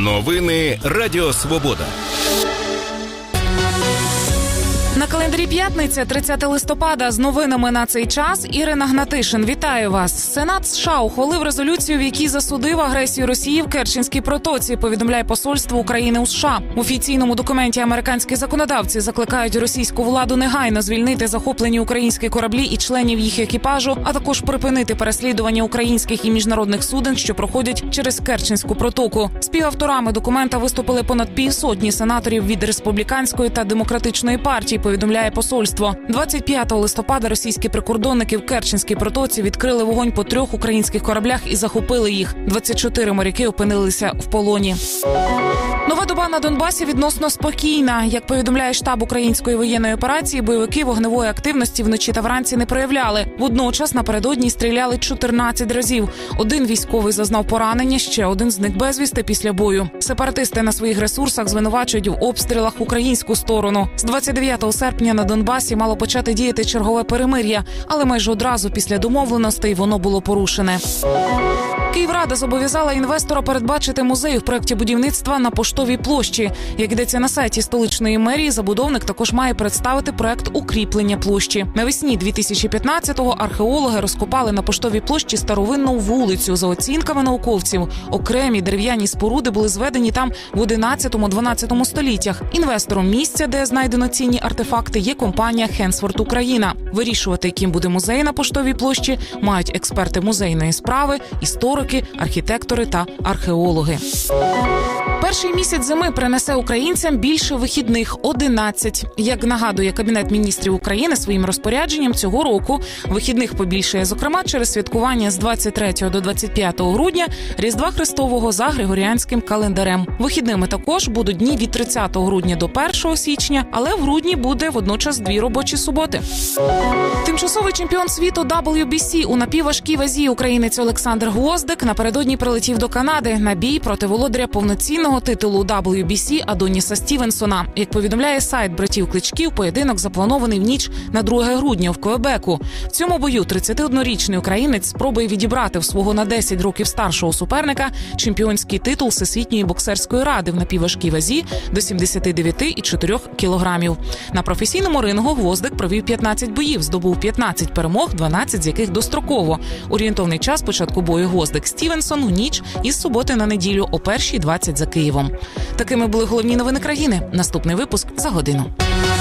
Новини Радіо Свобода. На календарі п'ятниця, 30 листопада. З новинами на цей час Ірина Гнатишин. Вітаю вас. Сенат США ухвалив резолюцію, в якій засудив агресію Росії в Керченській протоці, повідомляє посольство України у США. В офіційному документі американські законодавці закликають російську владу негайно звільнити захоплені українські кораблі і членів їх екіпажу, а також припинити переслідування українських і міжнародних суден, що проходять через Керченську протоку. Співавторами документа виступили понад півсотні сенаторів від республіканської та демократичної партії, повідомляє посольство. 25 листопада російські прикордонники в Керченській протоці відкрили вогонь по 3 українських кораблях і захопили їх. 24 моряки опинилися в полоні. Нова доба на Донбасі відносно спокійна. Як повідомляє штаб української воєнної операції, бойовики вогневої активності вночі та вранці не проявляли. Водночас напередодні стріляли 14 разів. Один військовий зазнав поранення, ще один зник безвісти після бою. Сепаратисти на своїх ресурсах звинувачують в обстрілах українську сторону. З 29 серпня на Донбасі мало почати діяти чергове перемир'я, але майже одразу після домовленостей воно було порушене. Київрада зобов'язала інвестора передбачити музей в проєкті будівництва на Поштовій площі. Як йдеться на сайті столичної мерії, забудовник також має представити проєкт укріплення площі. Навесні 2015-го археологи розкопали на Поштовій площі старовинну вулицю. За оцінками науковців, окремі дерев'яні споруди були зведені там в 11-12 століттях. Інвестором місця, де знайдено цінні артефакти, є компанія «Хенсворт Україна». Вирішувати, яким буде музей на Поштовій площі, мають експерти музейної справи, історики, архітектори та археологи. Перший місяць зими принесе українцям більше вихідних – 11. Як нагадує Кабінет міністрів України своїм розпорядженням, цього року вихідних побільшає, зокрема, через святкування з 23 до 25 грудня Різдва Христового за Григоріанським календарем. Вихідними також будуть дні від 30 грудня до 1 січня, але в грудні буде водночас 2 робочі суботи. Тимчасовий чемпіон світу WBC у напівважкій вазі українець Олександр Гвоздик напередодні прилетів до Канади на бій проти володаря повноцінного титулу WBC Адоніса Стівенсона. Як повідомляє сайт братів Кличків, поєдинок запланований в ніч на 2 грудня в Квебеку. В цьому бою 31-річний українець спробує відібрати в свого на 10 років старшого суперника чемпіонський титул Всесвітньої боксерської ради в напівважкій вазі до 79,4 кілограмів. На професійному рингу Гвоздик провів 15 боїв, здобув 15 перемог, 12 з яких достроково. Орієнтовний час початку бою Гвоздик-Стівенсон у ніч із суботи на неділю о 1:20 за Києвом. Такими були головні новини країни. Наступний випуск за годину.